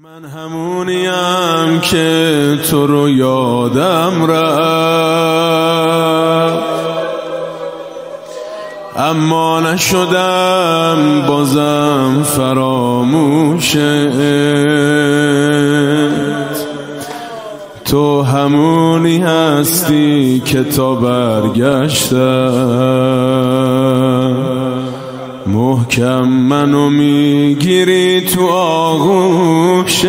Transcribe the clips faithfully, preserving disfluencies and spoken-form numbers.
من همونیم که تو رو یادم رفت، اما نشدم بازم فراموشت. تو همونی هستی که تا برگشتم محکم منو میگیری تو آغوشت.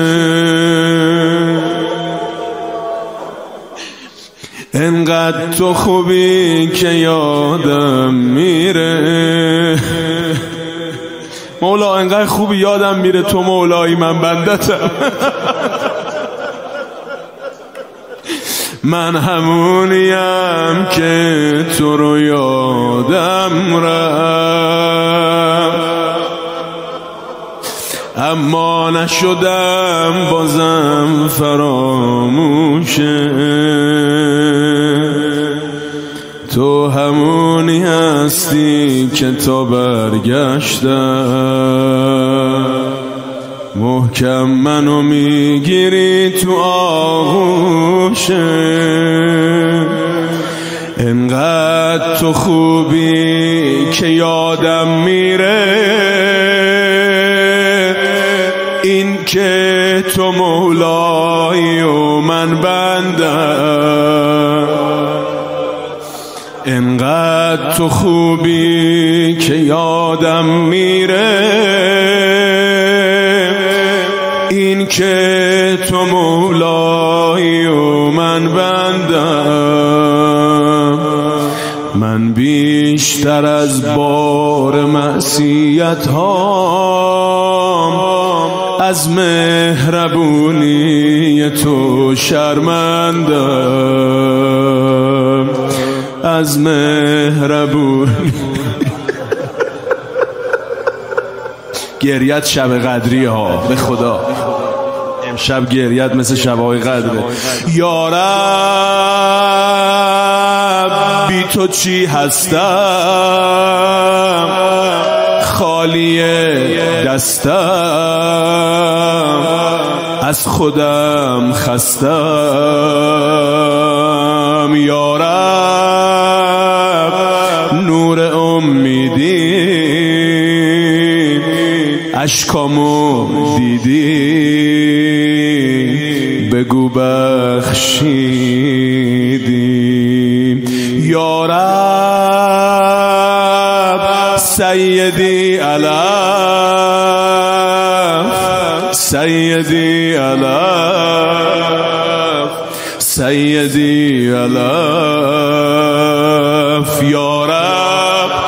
انقدر تو خوبی که یادم میره مولا، انقدر خوبی یادم میره تو مولایی من بندتم. من همونیم که تو رو یادم رفت، اما نشدم بازم فراموشت. تو همونی هستی که تا برگشتم محکم منو میگیری تو آغوشت. انقدر تو خوبی که یادم میره این که تو مولایی و من بندم. انقدر تو خوبی که یادم میره این که تو مولایی و من بندم. من بیشتر از بار معصیت هام از مهربونی تو شرمندم. از مهربونی گریت شب قدری ها، به خدا امشب گریت مثل شبهای قدره. یا رب بی تو چی هستم، خالی دستم، از خودم خستم. یا رب نور امیدی اشکامو دیدی، بگو بخشیدی. یا رب سیدی علف، سیدی علف، سیدی علف. یا رب